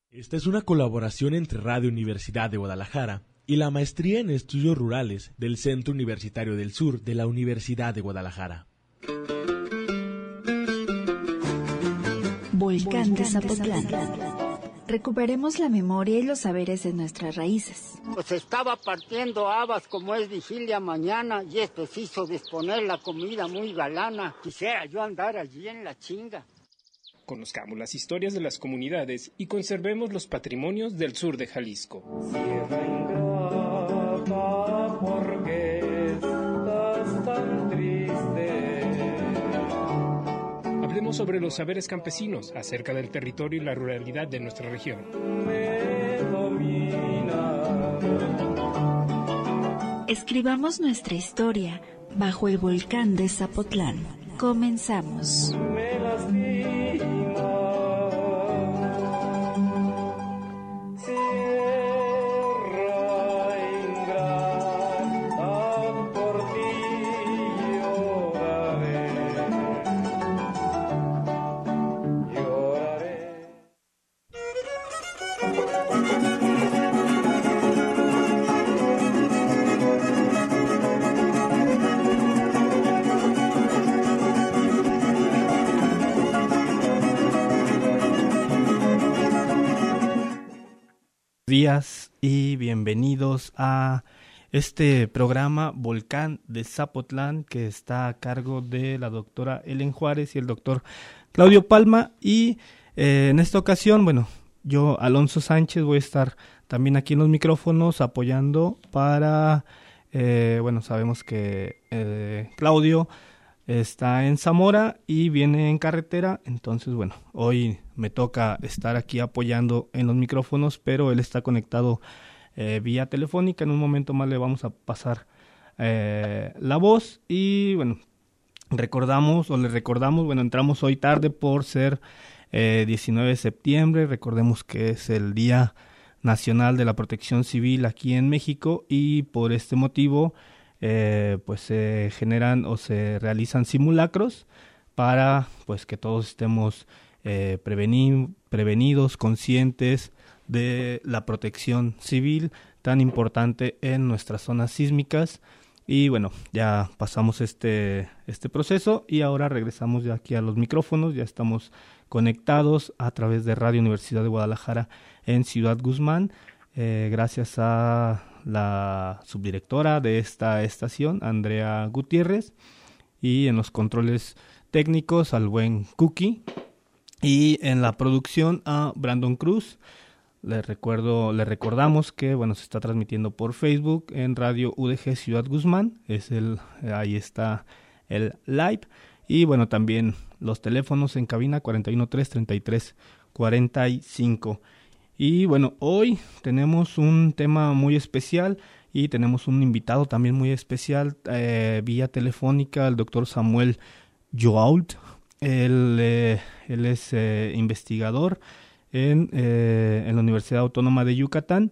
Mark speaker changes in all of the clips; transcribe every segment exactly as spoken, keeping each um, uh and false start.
Speaker 1: Esta es una colaboración entre Radio Universidad de Guadalajara y la Maestría en Estudios Rurales del Centro Universitario del Sur de la Universidad de Guadalajara.
Speaker 2: Volcán de Zapotlán. Recuperemos la memoria y los saberes de nuestras raíces.
Speaker 3: Pues estaba partiendo habas como es vigilia mañana y es preciso disponer la comida muy galana. Quisiera yo andar allí en la chinga.
Speaker 4: Conozcamos las historias de las comunidades y conservemos los patrimonios del sur de Jalisco.
Speaker 5: Sierra ingrata, ¿por qué estás tan triste?
Speaker 4: Hablemos sobre los saberes campesinos acerca del territorio y la ruralidad de nuestra región.
Speaker 5: Me domina.
Speaker 2: Escribamos nuestra historia bajo el volcán de Zapotlán. Comenzamos.
Speaker 5: Me lastima.
Speaker 6: Días y bienvenidos a este programa Volcán de Zapotlán, que está a cargo de la doctora Ellen Juárez y el doctor Claudio Palma. Y eh, en esta ocasión, bueno, yo, Alonso Sánchez, voy a estar también aquí en los micrófonos apoyando para, eh, bueno, sabemos que eh, Claudio está en Zamora y viene en carretera, entonces bueno, hoy me toca estar aquí apoyando en los micrófonos, pero él está conectado eh, vía telefónica. En un momento más le vamos a pasar eh, la voz y bueno, recordamos o le recordamos, bueno, entramos hoy tarde por ser eh, diecinueve de septiembre, recordemos que es el Día Nacional de la Protección Civil aquí en México y por este motivo Eh, pues se generan o se realizan simulacros para pues que todos estemos eh, preveni- prevenidos, conscientes de la protección civil tan importante en nuestras zonas sísmicas. Y bueno, ya pasamos este, este proceso y ahora regresamos ya aquí a los micrófonos, ya estamos conectados a través de Radio Universidad de Guadalajara en Ciudad Guzmán, eh, gracias a la subdirectora de esta estación, Andrea Gutiérrez, y en los controles técnicos al buen Cookie, y en la producción a Brandon Cruz. Les recuerdo, les recordamos que bueno, se está transmitiendo por Facebook en Radio U D G Ciudad Guzmán, es el, ahí está el live, y bueno, también los teléfonos en cabina cuarenta y uno tres treinta y tres cuarenta y cinco. Y bueno, hoy tenemos un tema muy especial y tenemos un invitado también muy especial eh, vía telefónica, el doctor Samuel Joault. Él, eh, él es eh, investigador en, eh, en la Universidad Autónoma de Yucatán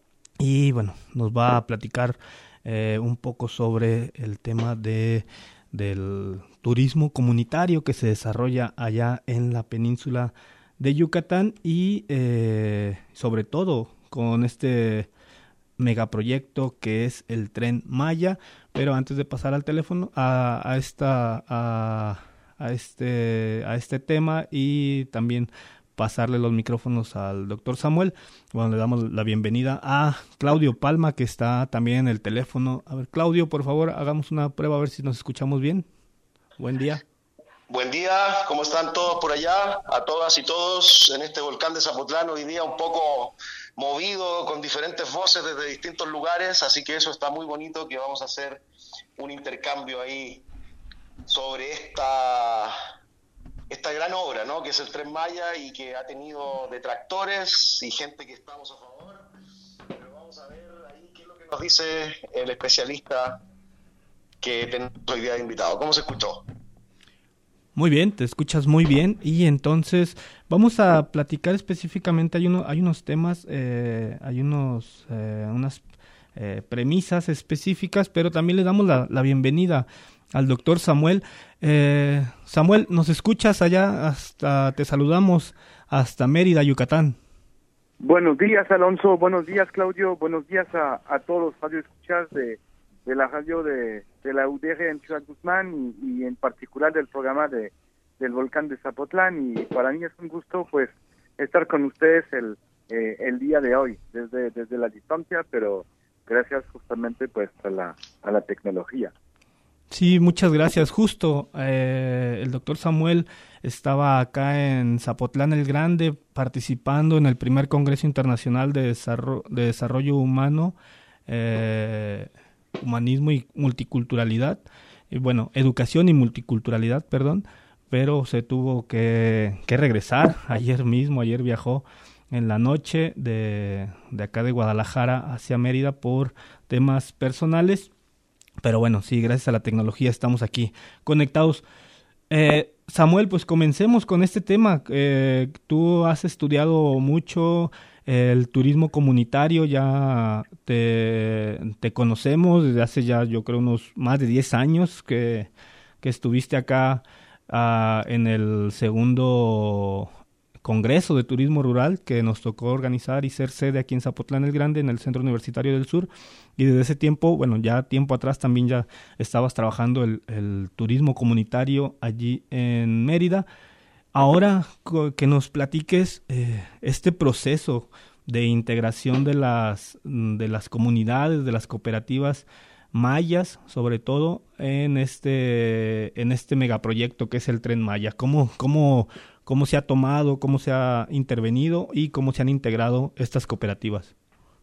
Speaker 6: y bueno, nos va a platicar eh, un poco sobre el tema de, del turismo comunitario que se desarrolla allá en la península de Yucatán y eh, sobre todo con este megaproyecto que es el Tren Maya. Pero antes de pasar al teléfono a, a esta a, a este a este tema y también pasarle los micrófonos al doctor Samuel, bueno, le damos la bienvenida a Claudio Palma, que está también en el teléfono. A ver, Claudio, por favor, hagamos una prueba a ver si nos escuchamos bien. Buen día.
Speaker 7: Buen día, ¿cómo están todos por allá? A todas y todos en este volcán de Zapotlán, hoy día un poco movido con diferentes voces desde distintos lugares, así que eso está muy bonito, que vamos a hacer un intercambio ahí sobre esta, esta gran obra, ¿no? Que es el Tren Maya y que ha tenido detractores y gente que estamos a favor, pero vamos a ver ahí qué es lo que nos dice el especialista que tenemos hoy día de invitado. ¿Cómo se escuchó?
Speaker 6: Muy bien, te escuchas muy bien y entonces vamos a platicar específicamente, hay, uno, hay unos temas, eh, hay unos, eh, unas eh, premisas específicas, pero también le damos la, la bienvenida al doctor Samuel. Eh, Samuel, ¿nos escuchas allá? Hasta te saludamos hasta Mérida, Yucatán.
Speaker 8: Buenos días, Alonso. Buenos días, Claudio. Buenos días a, a todos los radioescuchas de, de la radio de, de la U D R en Ciudad Guzmán y, y en particular del programa de del Volcán de Zapotlán. Y para mí es un gusto, pues, estar con ustedes el eh, el día de hoy, desde desde la distancia, pero gracias justamente, pues, a la a la tecnología.
Speaker 6: Sí, muchas gracias. Justo eh, el doctor Samuel estaba acá en Zapotlán el Grande participando en el primer Congreso Internacional de Desarrollo, de Desarrollo Humano, eh, Humanismo y Multiculturalidad, y bueno, Educación y Multiculturalidad, perdón, pero se tuvo que, que regresar ayer mismo, ayer viajó en la noche de, de acá de Guadalajara hacia Mérida por temas personales. Pero bueno, sí, gracias a la tecnología estamos aquí conectados. Eh, Samuel, pues comencemos con este tema. Eh, tú has estudiado mucho el turismo comunitario, ya te, te conocemos desde hace ya, yo creo, unos más de diez años que, que estuviste acá uh, en el segundo Congreso de Turismo Rural que nos tocó organizar y ser sede aquí en Zapotlán el Grande, en el Centro Universitario del Sur. Y desde ese tiempo, bueno, ya tiempo atrás también ya estabas trabajando el, el turismo comunitario allí en Mérida. Ahora que nos platiques eh, este proceso de integración de las, de las comunidades, de las cooperativas mayas, sobre todo en este, en este megaproyecto que es el Tren Maya. ¿Cómo, cómo, cómo se ha tomado, cómo se ha intervenido y cómo se han integrado estas cooperativas?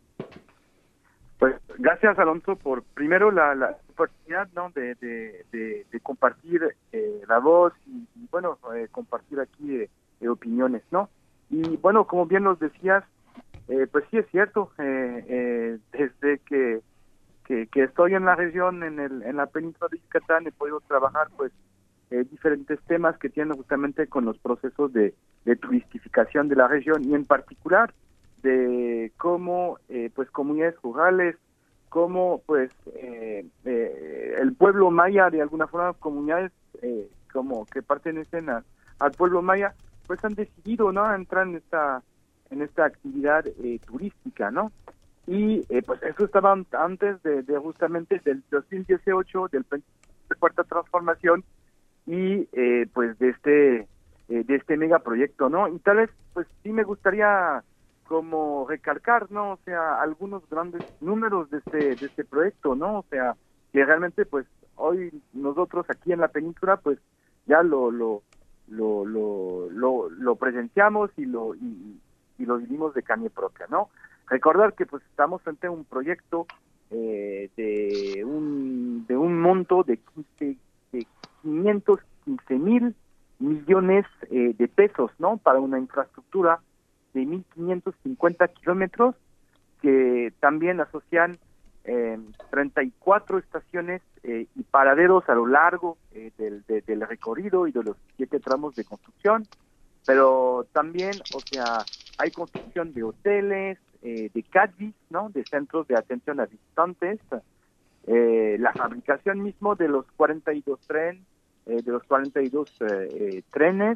Speaker 8: Pues gracias, Alonso, por primero la, la oportunidad, ¿no?, de, de, de, de compartir eh, la voz y, y bueno, eh, compartir aquí eh, eh, opiniones, ¿no? Y bueno, como bien nos decías, eh, pues sí es cierto, eh, eh, desde que, que que estoy en la región, en el en la península de Yucatán, he podido trabajar pues eh, diferentes temas que tienen justamente con los procesos de, de turistificación de la región y en particular de cómo eh, pues comunidades rurales, cómo pues eh, eh, el pueblo maya, de alguna forma comunidades eh, como que pertenecen a, al pueblo maya, pues han decidido, ¿no?, entrar en esta en esta actividad eh, turística, ¿no? Y eh, pues eso estaba antes de, de justamente del dos mil dieciocho, del plan de cuarta transformación y eh, pues de este eh, de este megaproyecto, ¿no? Y tal vez pues sí me gustaría como recalcar, ¿no?, o sea, algunos grandes números de este de este proyecto, ¿no? O sea, que realmente pues hoy nosotros aquí en la península pues ya lo lo lo lo lo, lo presenciamos y lo y, y lo vivimos de carne propia, ¿no? Recordar que pues estamos frente a un proyecto eh, de un de un monto de, quince, de quinientos quince mil millones eh, de pesos, ¿no?, para una infraestructura de mil quinientos cincuenta kilómetros que también asocian eh, treinta y cuatro estaciones eh, y paraderos a lo largo eh, del, de, del recorrido y de los siete tramos de construcción, pero también, o sea, hay construcción de hoteles, eh, de C A D V I, ¿no?, de centros de atención a visitantes, eh, la fabricación mismo de los cuarenta y dos trenes, eh, de los cuarenta y dos eh, eh, trenes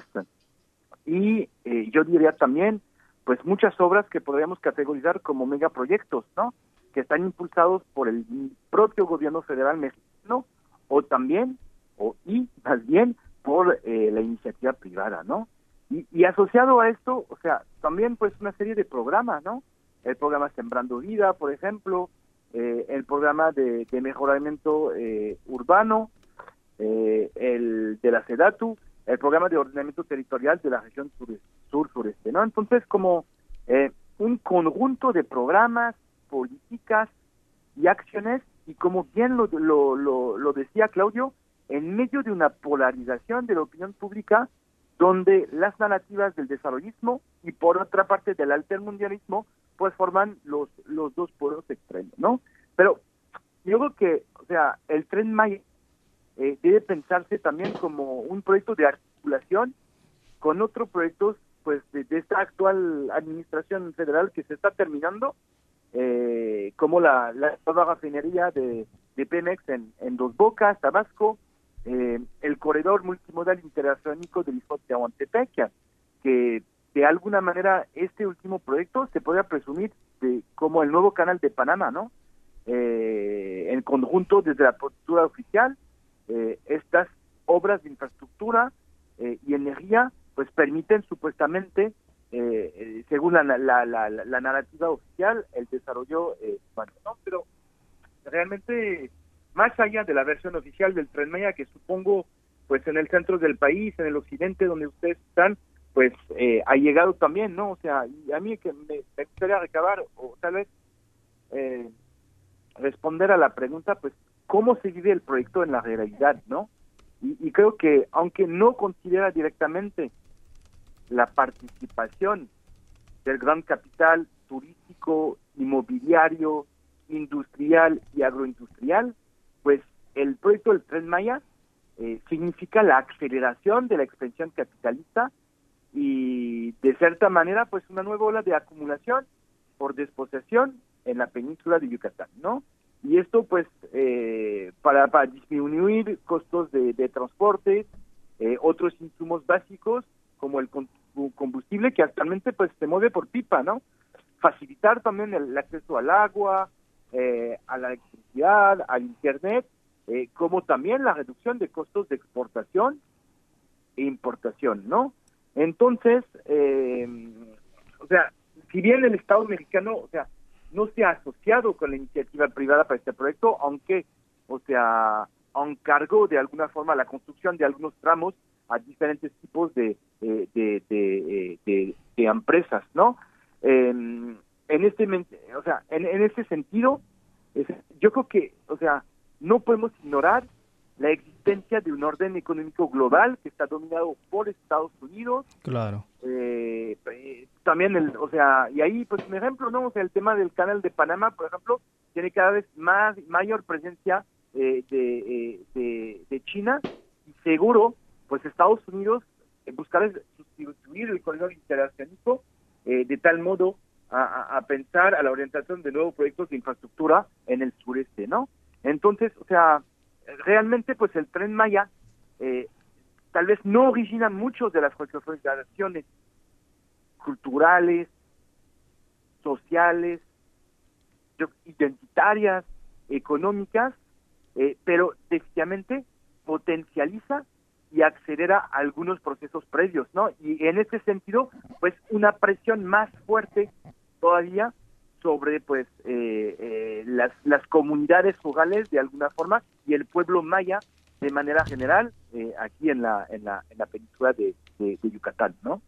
Speaker 8: y eh, yo diría también pues muchas obras que podríamos categorizar como megaproyectos, ¿no?, que están impulsados por el propio gobierno federal mexicano o también, o y más bien, por eh, la iniciativa privada, ¿no? Y, y asociado a esto, o sea, también pues una serie de programas, ¿no? El programa Sembrando Vida, por ejemplo, eh, el programa de, de mejoramiento eh, urbano, eh, el de la SEDATU, el programa de ordenamiento territorial de la región sur-sureste, ¿no? Entonces, como eh, un conjunto de programas, políticas y acciones, y como bien lo, lo, lo, lo decía Claudio, en medio de una polarización de la opinión pública, donde las narrativas del desarrollismo y por otra parte del altermundialismo, pues forman los, los dos polos extremos, ¿no? Pero yo creo que, o sea, el Tren Maya Eh, debe pensarse también como un proyecto de articulación con otros proyectos pues de, de esta actual administración federal que se está terminando, eh, como la, la nueva refinería de, de Pemex en, en Dos Bocas, Tabasco, eh, el corredor multimodal interoceánico del Istmo de Tehuantepec, que de alguna manera este último proyecto se podría presumir de, como el nuevo canal de Panamá, ¿no? Eh, en conjunto desde la postura oficial, eh, estas obras de infraestructura eh, y energía pues permiten supuestamente, eh, eh, según la, la, la, la, la narrativa oficial, el desarrollo eh, humano, ¿no? Pero realmente, más allá de la versión oficial del Tren Maya, que supongo pues en el centro del país, en el occidente donde ustedes están, pues eh, ha llegado también, ¿no? O sea, y a mí que me, me gustaría recabar, o tal vez eh, responder a la pregunta, pues, ¿cómo se vive el proyecto en la realidad, no? Y, y creo que, aunque no considera directamente la participación del gran capital turístico, inmobiliario, industrial y agroindustrial, pues el proyecto del Tren Maya eh, significa la aceleración de la expansión capitalista y, de cierta manera, pues una nueva ola de acumulación por desposesión en la península de Yucatán, ¿no? Y esto, pues, eh, para, para disminuir costos de, de transporte, eh, otros insumos básicos, como el combustible, que actualmente, pues, se mueve por pipa, ¿no? Facilitar también el acceso al agua, eh, a la electricidad, al internet, eh, como también la reducción de costos de exportación e importación, ¿no? Entonces, eh, o sea, si bien el Estado mexicano, o sea, no se ha asociado con la iniciativa privada para este proyecto, aunque, o sea, encargó de alguna forma la construcción de algunos tramos a diferentes tipos de, de, de, de, de, de empresas, ¿no? Eh, en este, o sea, en, en ese sentido, es, yo creo que, o sea, no podemos ignorar la existencia de un orden económico global que está dominado por Estados Unidos.
Speaker 6: Claro.
Speaker 8: Eh, eh, también, el, o sea, y ahí, pues, un ejemplo, ¿no? O sea, el tema del canal de Panamá, por ejemplo, tiene cada vez más mayor presencia eh, de, eh, de, de China, y seguro, pues, Estados Unidos eh, buscará sustituir el corredor interoceánico eh, de tal modo a, a, a pensar a la orientación de nuevos proyectos de infraestructura en el sureste, ¿no? Entonces, o sea, realmente, pues, el Tren Maya eh, tal vez no origina muchos de las transformaciones culturales, sociales, identitarias, económicas, eh, pero definitivamente potencializa y acelera algunos procesos previos, ¿no? Y en ese sentido, pues, una presión más fuerte todavía sobre, pues, eh, eh, las, las comunidades rurales de alguna forma y el pueblo maya de manera general eh, aquí en la en la en la península de, de, de Yucatán, ¿no?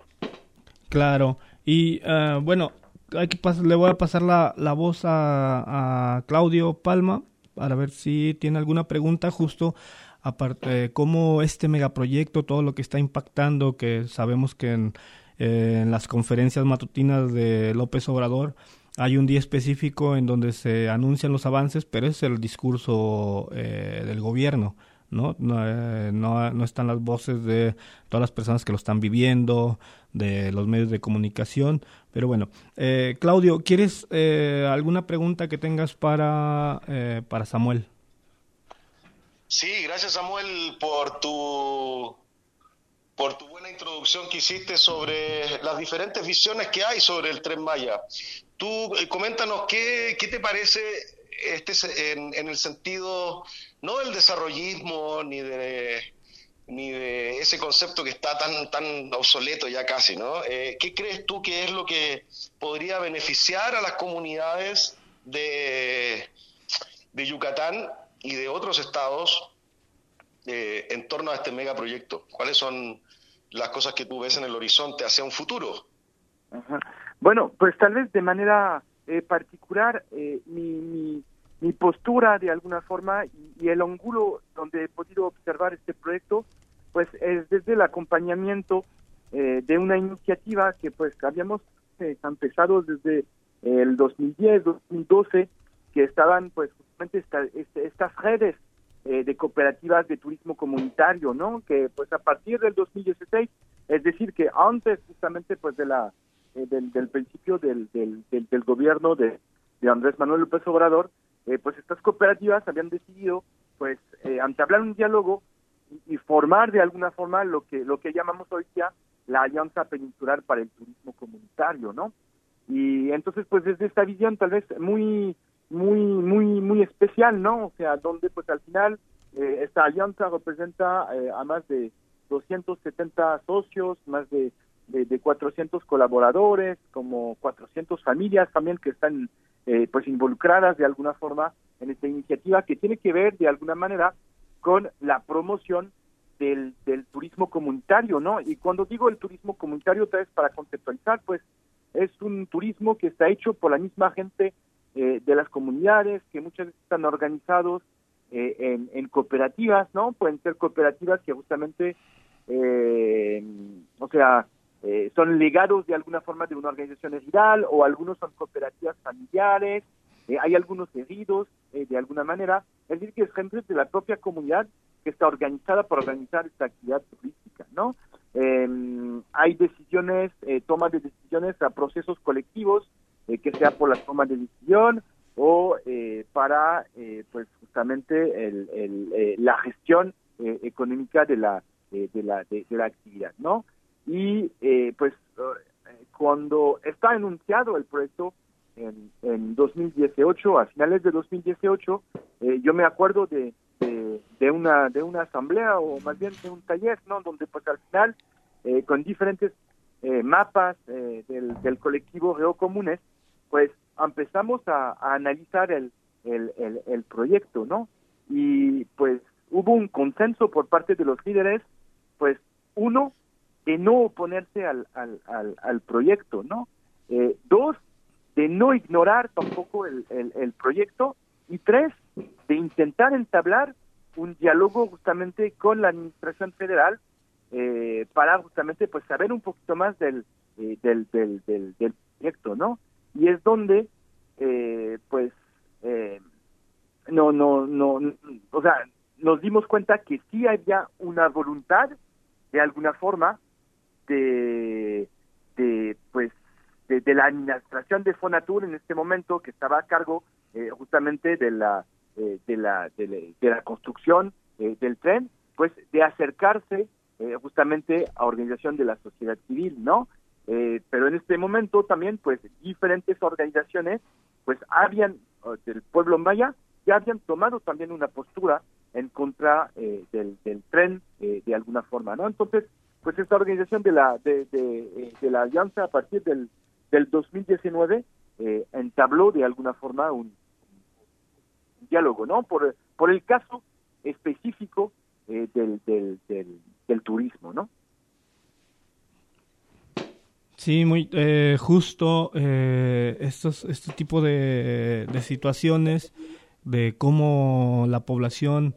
Speaker 6: Claro. Y uh, bueno, hay que pas- le voy a pasar la, la voz a, a Claudio Palma para ver si tiene alguna pregunta justo aparte, cómo este megaproyecto, todo lo que está impactando, que sabemos que en, eh, en las conferencias matutinas de López Obrador hay un día específico en donde se anuncian los avances, pero es el discurso eh, del gobierno, ¿no? No, eh, no, no están las voces de todas las personas que lo están viviendo, de los medios de comunicación, pero bueno. Eh, Claudio, ¿quieres eh, alguna pregunta que tengas para, eh, para Samuel?
Speaker 7: Sí, gracias, Samuel, por tu por tu buena introducción que hiciste sobre las diferentes visiones que hay sobre el Tren Maya. Tú eh, coméntanos qué, qué te parece este en, en el sentido no del desarrollismo ni de ni de ese concepto que está tan tan obsoleto ya casi, ¿no? Eh, ¿Qué crees tú que es lo que podría beneficiar a las comunidades de, de Yucatán y de otros estados eh, en torno a este megaproyecto? ¿Cuáles son las cosas que tú ves en el horizonte hacia un futuro?
Speaker 8: Ajá. Bueno, pues tal vez de manera eh, particular, eh, mi, mi, mi postura de alguna forma y, y el ángulo donde he podido observar este proyecto, pues es desde el acompañamiento eh, de una iniciativa que pues habíamos eh, empezado desde el dos mil diez, dos mil doce, que estaban pues justamente esta, este, estas redes eh, de cooperativas de turismo comunitario, ¿no? Que pues a partir del dos mil dieciséis, es decir, que antes justamente pues de la eh, del, del principio del, del, del, del gobierno de, de Andrés Manuel López Obrador, eh, pues estas cooperativas habían decidido pues eh, entablar un diálogo y, y formar de alguna forma lo que lo que llamamos hoy día la Alianza Peninsular para el Turismo Comunitario, ¿no? Y entonces, pues desde esta visión tal vez muy, muy, muy, muy especial, ¿no? O sea, donde pues al final eh, esta alianza representa eh, a más de doscientos setenta socios, más de, de, de cuatrocientos colaboradores, como cuatrocientas familias también que están eh, pues involucradas de alguna forma en esta iniciativa que tiene que ver de alguna manera con la promoción del, del turismo comunitario, ¿no? Y cuando digo el turismo comunitario, otra vez para conceptualizar, pues es un turismo que está hecho por la misma gente eh, de las comunidades, que muchas veces están organizados eh, en, en cooperativas, ¿no? Pueden ser cooperativas que justamente, eh, o sea, eh, son legados de alguna forma de una organización ejidal, o algunos son cooperativas familiares, eh, hay algunos heridos eh, de alguna manera, es decir, que es gente de la propia comunidad que está organizada para organizar esta actividad turística, ¿no? Eh, hay decisiones, eh, toma de decisiones a procesos colectivos, eh, que sea por la toma de decisión o eh, para, eh, pues justamente el, el, eh, la gestión eh, económica de la eh, de la de, de la actividad, ¿no? Y eh, pues uh, cuando está anunciado el proyecto en, en dos mil dieciocho, a finales de dos mil dieciocho, eh, yo me acuerdo de De, de una de una asamblea o más bien de un taller, ¿no? Donde pues al final eh, con diferentes eh, mapas eh, del, del colectivo Geocomunes, pues empezamos a, a analizar el, el, el, el proyecto, ¿no? Y pues hubo un consenso por parte de los líderes, pues uno, de no oponerse al, al, al, al proyecto, ¿no? Eh, dos, de no ignorar tampoco el, el, el proyecto, y tres, de intentar entablar un diálogo justamente con la administración federal eh, para justamente pues saber un poquito más del eh, del, del, del del proyecto, ¿no? Y es donde eh, pues eh, no no no o sea nos dimos cuenta que sí había una voluntad de alguna forma de de pues de, de la administración de Fonatur en este momento, que estaba a cargo eh, justamente de la Eh, de la de la, de la construcción eh, del tren, pues de acercarse eh, justamente a organización de la sociedad civil, ¿no? Eh, pero en este momento también, pues, diferentes organizaciones, pues, habían, del pueblo maya, ya habían tomado también una postura en contra eh, del, del tren, eh, de alguna forma, ¿no? Entonces, pues, esta organización de la de, de, de la alianza a partir del, del dos mil diecinueve eh, entabló de alguna forma un diálogo, ¿no? Por, por el caso específico eh, del, del, del, del turismo, ¿no?
Speaker 6: Sí, muy eh, justo eh, estos este tipo de, de situaciones de cómo la población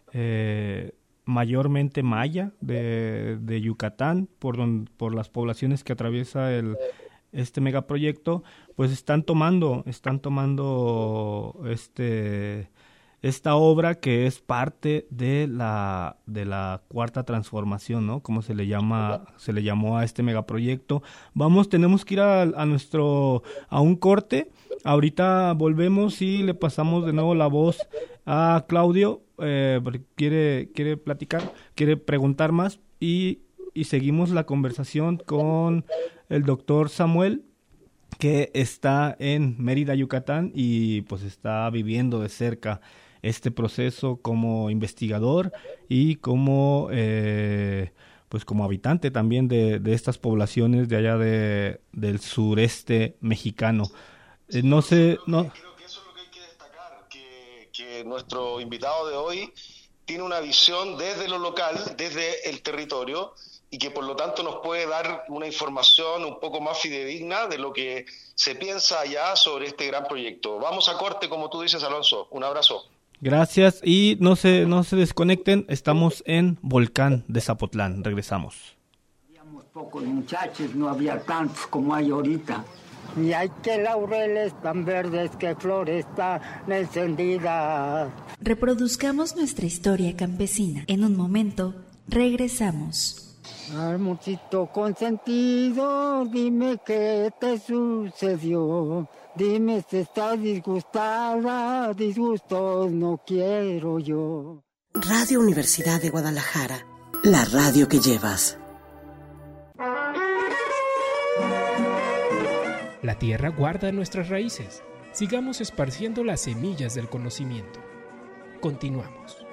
Speaker 6: eh, mayormente maya de, de Yucatán, por don, por las poblaciones que atraviesa el este megaproyecto, pues están tomando, están tomando este esta obra que es parte de la de la cuarta transformación, ¿no? Como se le llama, se le llamó a este megaproyecto. Vamos, tenemos que ir a, a nuestro a un corte. Ahorita volvemos y le pasamos de nuevo la voz a Claudio, eh, porque quiere quiere platicar, quiere preguntar más y y seguimos la conversación con el doctor Samuel, que está en Mérida, Yucatán, y pues está viviendo de cerca este proceso como investigador y como eh, pues como habitante también de, de estas poblaciones de allá de del sureste mexicano. Eh, no sé, no.
Speaker 7: Creo que eso es lo que hay que destacar, que, que nuestro invitado de hoy tiene una visión desde lo local, desde el territorio, y que por lo tanto nos puede dar una información un poco más fidedigna de lo que se piensa allá sobre este gran proyecto. Vamos a corte, como tú dices, Alonso. Un abrazo.
Speaker 6: Gracias, y no se, no se desconecten, estamos en Volcán de Zapotlán, regresamos.
Speaker 3: Habíamos pocos muchachos, no había tantos como hay ahorita. Y hay que laureles tan verdes que flores tan encendidas.
Speaker 2: Reproduzcamos nuestra historia campesina. En un momento, regresamos.
Speaker 3: Amorcito consentido, dime qué te sucedió. Dime si estás disgustada, disgustos no quiero yo.
Speaker 9: Radio Universidad de Guadalajara, la radio que llevas.
Speaker 4: La tierra guarda nuestras raíces. Sigamos esparciendo las semillas del conocimiento. Continuamos.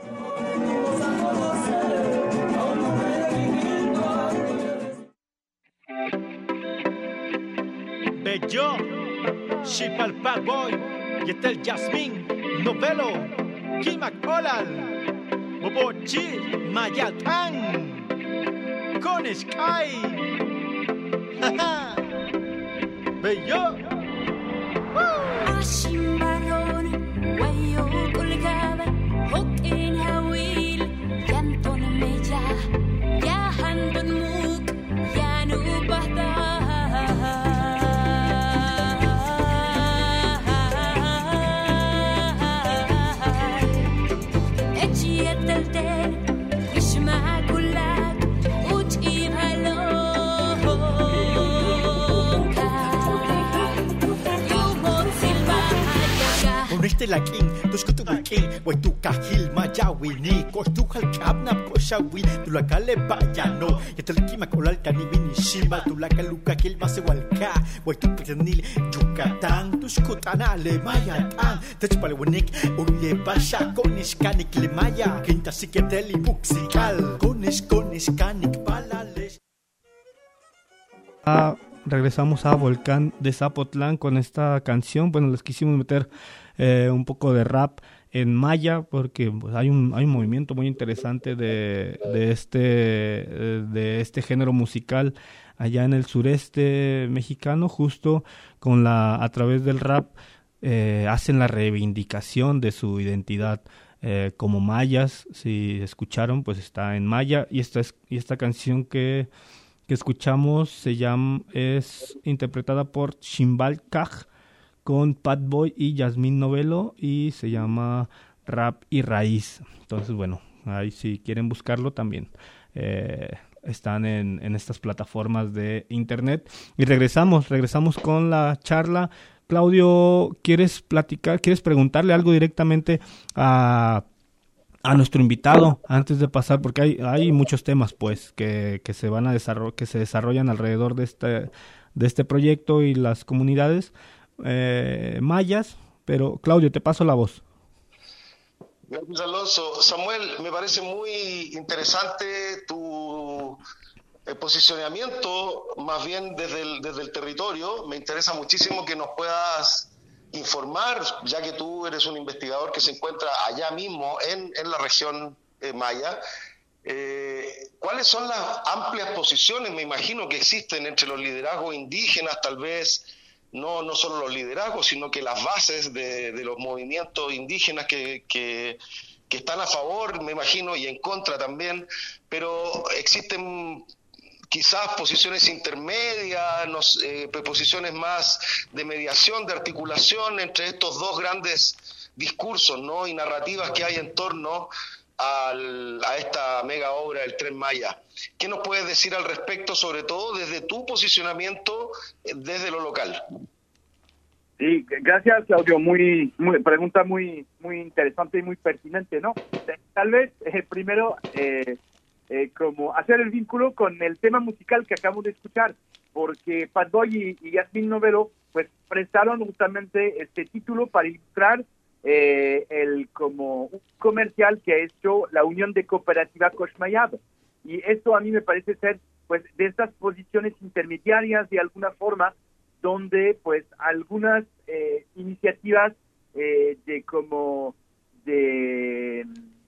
Speaker 9: Bello, Shipal Bad Boy, Yetel Jasmine, Novelo, Kimak Olal, Bobochi, Mayatán, Konishkai, Bello,
Speaker 10: Ashimbaron, Wayo Colgada, Hokin Hawil, Yanton Meja, Yahandon Muk, Yanu Bada.
Speaker 9: Uniste la king, tus kutu king, wai tu kahil majawi ni, ko tu hal kabna ko shawi, tu la kale bayano, yetel kima kolal kani bini shima, tu la kaluka kil mase walka, wai tu petenil Yucatán, tus kutana le mayatan, tech pale wenik, uye basha konish kanik le maya, quinta psiquedeli buxical, konish konish kanik palales.
Speaker 6: Ah, regresamos a Volcán de Zapotlán con esta canción. Bueno, les quisimos meter eh, un poco de rap en maya porque pues, hay un hay un movimiento muy interesante de de este eh, de este género musical allá en el sureste mexicano, justo con la a través del rap eh, hacen la reivindicación de su identidad eh, como mayas. Si escucharon, pues está en maya, y esta es y esta canción que que escuchamos se llama, es interpretada por Shimbal Kaj con Pat Boy y Yasmín Novelo, y se llama Rap y Raíz. Entonces, bueno, ahí si quieren buscarlo también eh, están en, en estas plataformas de internet. Y regresamos, regresamos con la charla. Claudio, ¿quieres platicar, quieres preguntarle algo directamente a... a nuestro invitado antes de pasar, porque hay hay muchos temas pues que, que se van a desarrollar, que se desarrollan alrededor de este de este proyecto y las comunidades eh, mayas, pero Claudio, te paso la voz.
Speaker 7: Gracias, Alonso. Samuel, me parece muy interesante tu eh, posicionamiento, más bien desde el, desde el territorio. Me interesa muchísimo que nos puedas informar, ya que tú eres un investigador que se encuentra allá mismo en, en la región eh, maya, eh, ¿cuáles son las amplias posiciones, me imagino, que existen entre los liderazgos indígenas, tal vez no, no solo los liderazgos, sino que las bases de, de los movimientos indígenas que, que, que están a favor, me imagino, y en contra también, pero existen quizás posiciones intermedias, no sé, eh, posiciones más de mediación, de articulación entre estos dos grandes discursos, ¿no?, y narrativas que hay en torno al, a esta mega obra del Tren Maya. ¿Qué nos puedes decir al respecto, sobre todo desde tu posicionamiento desde lo local?
Speaker 8: Sí, gracias, Claudio. Muy, muy pregunta muy, muy interesante y muy pertinente, ¿no? Tal vez eh, primero eh, Eh, como hacer el vínculo con el tema musical que acabamos de escuchar, porque Pat Boy y, y Yasmín Novelo pues prestaron justamente este título para ilustrar eh, el como un comercial que ha hecho la Unión de Cooperativa Coshmayab, y esto a mí me parece ser pues de estas posiciones intermediarias de alguna forma, donde pues algunas eh, iniciativas eh, de como de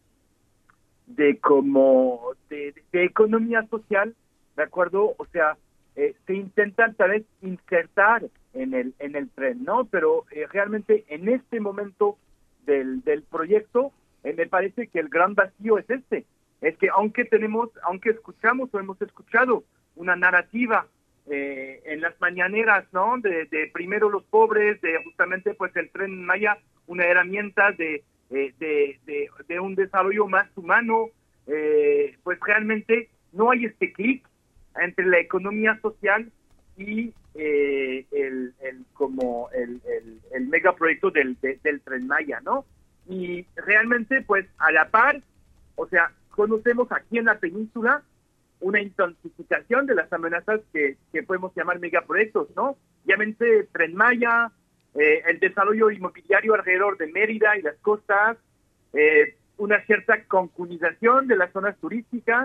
Speaker 8: de como de, de economía social, ¿de acuerdo? O sea, eh, se intentan tal vez insertar en el en el tren, ¿no? Pero eh, realmente en este momento del, del proyecto, eh, me parece que el gran vacío es este, es que aunque tenemos, aunque escuchamos o hemos escuchado una narrativa eh, en las mañaneras, ¿no? De, de primero los pobres, de justamente pues el Tren Maya, una herramienta de Eh, de, de, de un desarrollo más humano, eh, pues realmente no hay este clic entre la economía social y eh, el, el como el, el, el megaproyecto del, de, del Tren Maya, ¿no? Y realmente, pues a la par, o sea, conocemos aquí en la península una intensificación de las amenazas que, que podemos llamar megaproyectos, ¿no? definitivamente Tren Maya, eh, el desarrollo inmobiliario alrededor de Mérida y las costas, eh, una cierta concunización de las zonas turísticas,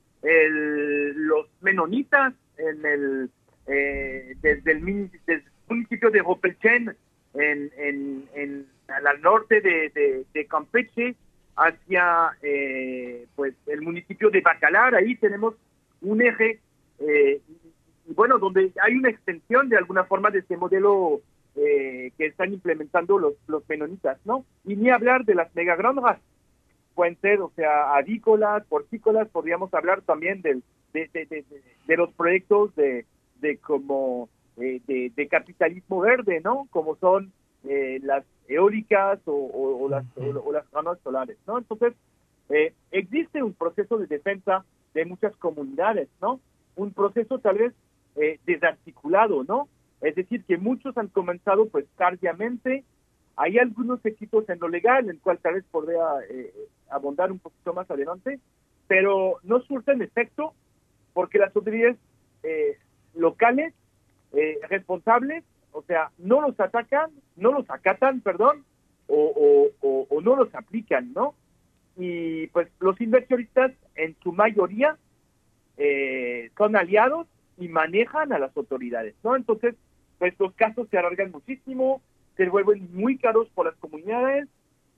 Speaker 8: el, los menonitas en el eh, desde, el desde el municipio de Ropelchen en, en, en al norte de, de, de Campeche hacia eh, pues el municipio de Bacalar. Ahí tenemos un eje eh, y, y bueno, donde hay una extensión de alguna forma de este modelo eh, que están implementando los, los menonitas, ¿no? Y ni hablar de las megagranjas, pueden ser, o sea, avícolas, porcícolas, podríamos hablar también del, de, de, de, de, de los proyectos de, de como eh, de, de capitalismo verde, ¿no? Como son eh, las eólicas o, o, o las o, o las paneles solares, ¿no? Entonces, eh, existe un proceso de defensa de muchas comunidades, ¿no? Un proceso tal vez eh, desarticulado, ¿no? Es decir, que muchos han comenzado pues tardíamente. Hay algunos éxitos en lo legal, en el cual tal vez podría eh, abundar un poquito más adelante, pero no surten efecto porque las autoridades eh, locales eh, responsables, o sea, no los atacan, no los acatan, perdón, o, o, o, o no los aplican, ¿no? Y pues los inversionistas en su mayoría eh, son aliados y manejan a las autoridades, ¿no? Entonces, pues los casos se alargan muchísimo, se vuelven muy caros por las comunidades,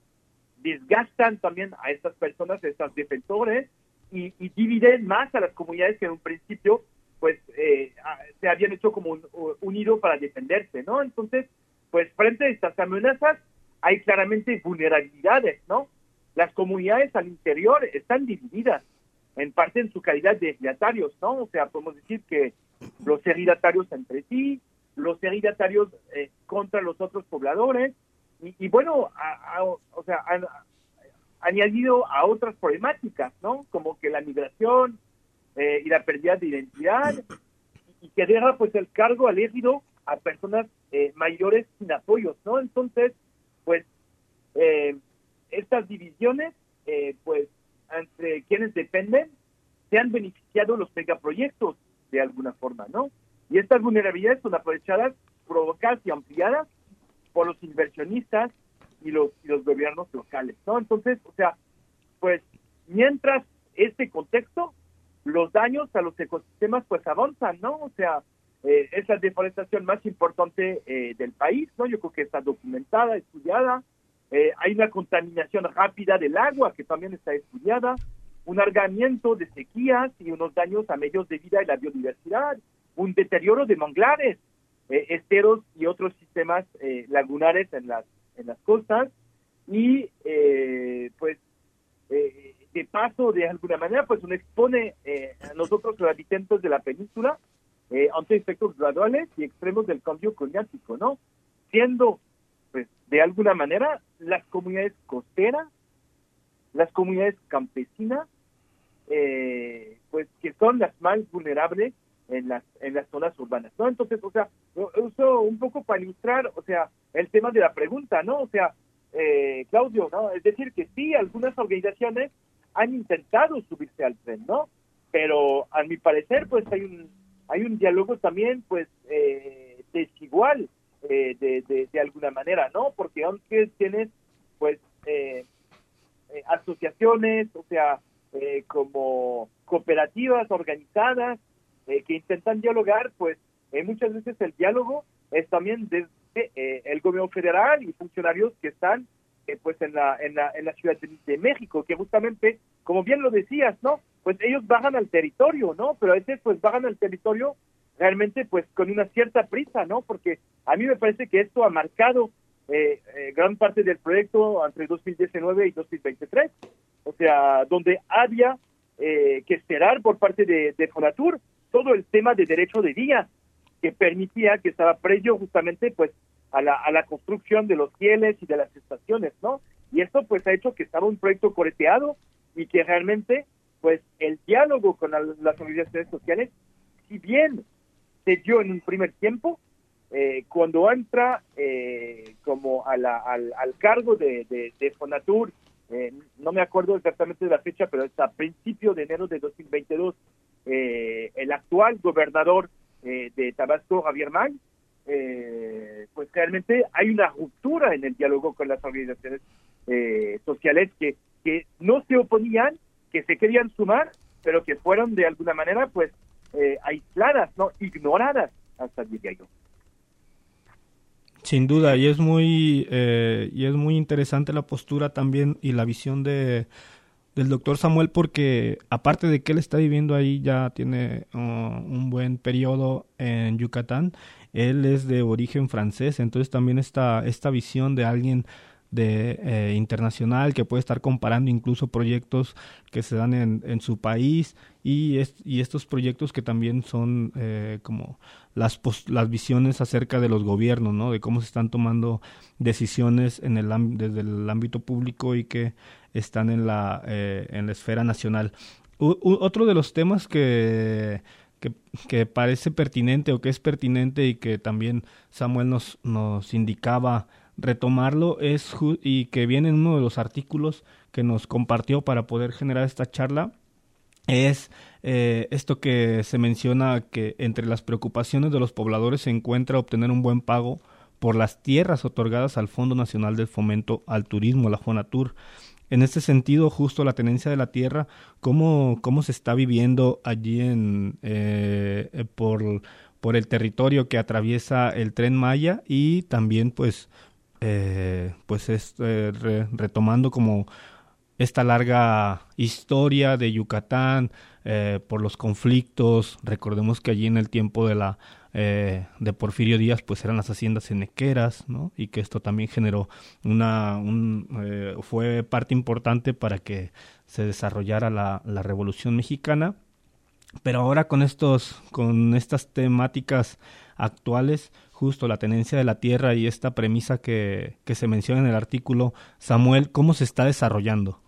Speaker 8: desgastan también a estas personas, a estos defensores, y, y dividen más a las comunidades que en un principio pues eh, se habían hecho como un, unido para defenderse, ¿no? Entonces, pues frente a estas amenazas hay claramente vulnerabilidades, ¿no? Las comunidades al interior están divididas, en parte en su calidad de ejidatarios, ¿no? O sea, podemos decir que los ejidatarios entre sí, los ejidatarios eh, contra los otros pobladores, y, y bueno, a, a, o sea, han ha añadido a otras problemáticas, ¿no? Como que la migración eh, y la pérdida de identidad, y, y que deja pues el cargo al ejido a personas eh, mayores sin apoyos, ¿no? Entonces, pues, eh, estas divisiones, eh, pues, entre quienes dependen, se han beneficiado los megaproyectos de alguna forma, ¿no? Y estas vulnerabilidades son aprovechadas, provocadas y ampliadas por los inversionistas y los, y los gobiernos locales, ¿no? Entonces, o sea, pues, mientras este contexto, los daños a los ecosistemas, pues, avanzan, ¿no? O sea, eh, es la deforestación más importante eh, del país, ¿no? Yo creo que está documentada, estudiada. Eh, hay una contaminación rápida del agua que también está estudiada, un alargamiento de sequías y unos daños a medios de vida y la biodiversidad, un deterioro de manglares, eh, esteros y otros sistemas eh, lagunares en las en las costas, y eh, pues eh, de paso, de alguna manera, pues uno expone eh, a nosotros los habitantes de la península eh, ante efectos graduales y extremos del cambio climático, ¿no? Siendo, pues, de alguna manera, las comunidades costeras, las comunidades campesinas, eh, pues, que son las más vulnerables en las en las zonas urbanas, ¿no? Entonces, o sea, uso un poco para ilustrar, o sea, el tema de la pregunta, ¿no? O sea, eh, Claudio, ¿no? Es decir, que sí, algunas organizaciones han intentado subirse al tren, ¿no? Pero, a mi parecer, pues, hay un hay un diálogo también, pues, eh, desigual, eh, de, de, de alguna manera, ¿no? Porque aunque tienes, pues, eh, eh, asociaciones, o sea, eh, como cooperativas organizadas, Eh, que intentan dialogar, pues eh, muchas veces el diálogo es también desde eh, el gobierno federal y funcionarios que están eh, pues en la, en la en la Ciudad de, de México, que justamente, como bien lo decías, ¿no? Pues ellos bajan al territorio, ¿no? Pero a veces pues bajan al territorio realmente pues con una cierta prisa, ¿no? Porque a mí me parece que esto ha marcado eh, eh, gran parte del proyecto entre dos mil diecinueve y dos mil veintitrés, o sea, donde había eh, que esperar por parte de, de Fonatur todo el tema de derecho de vía, que permitía, que estaba previo justamente pues a la, a la construcción de los fieles y de las estaciones, ¿no? Y esto pues ha hecho que estaba un proyecto correteado y que realmente pues el diálogo con la, las organizaciones sociales, si bien se dio en un primer tiempo, eh, cuando entra eh, como a la, al, al cargo de, de, de Fonatur, eh, no me acuerdo exactamente de la fecha, pero es a principios de enero de dos mil veintidós, Eh, el actual gobernador eh, de Tabasco, Javier May, eh, pues realmente hay una ruptura en el diálogo con las organizaciones eh, sociales que, que no se oponían, que se querían sumar, pero que fueron de alguna manera pues eh, aisladas, no ignoradas, hasta diría yo.
Speaker 6: Sin duda, y es muy eh, y es muy interesante la postura también y la visión de del doctor Samuel, porque aparte de que él está viviendo ahí, ya tiene uh, un buen periodo en Yucatán, él es de origen francés, entonces también esta, esta visión de alguien de eh, internacional que puede estar comparando incluso proyectos que se dan en, en su país y, es, y estos proyectos que también son eh, como las, pos, las visiones acerca de los gobiernos, ¿no? De cómo se están tomando decisiones en el desde el ámbito público y que están en la eh, en la esfera nacional. U, u, otro de los temas que Que, que parece pertinente o que es pertinente y que también Samuel nos, nos indicaba retomarlo es y que viene en uno de los artículos que nos compartió para poder generar esta charla, es eh, esto que se menciona, que entre las preocupaciones de los pobladores se encuentra obtener un buen pago por las tierras otorgadas al Fondo Nacional del Fomento al Turismo, la FONATUR. En este sentido, justo la tenencia de la tierra, ¿cómo, cómo se está viviendo allí en eh, por, por el territorio que atraviesa el Tren Maya? Y también, pues, eh, pues es, eh, re, retomando como esta larga historia de Yucatán eh, por los conflictos. Recordemos que allí en el tiempo de la eh, de Porfirio Díaz pues eran las haciendas henequeras, ¿no? Y que esto también generó una un, eh, fue parte importante para que se desarrollara la, la Revolución Mexicana. Pero ahora con estos con estas temáticas actuales, justo la tenencia de la tierra y esta premisa que, que se menciona en el artículo, Samuel, ¿cómo se está desarrollando?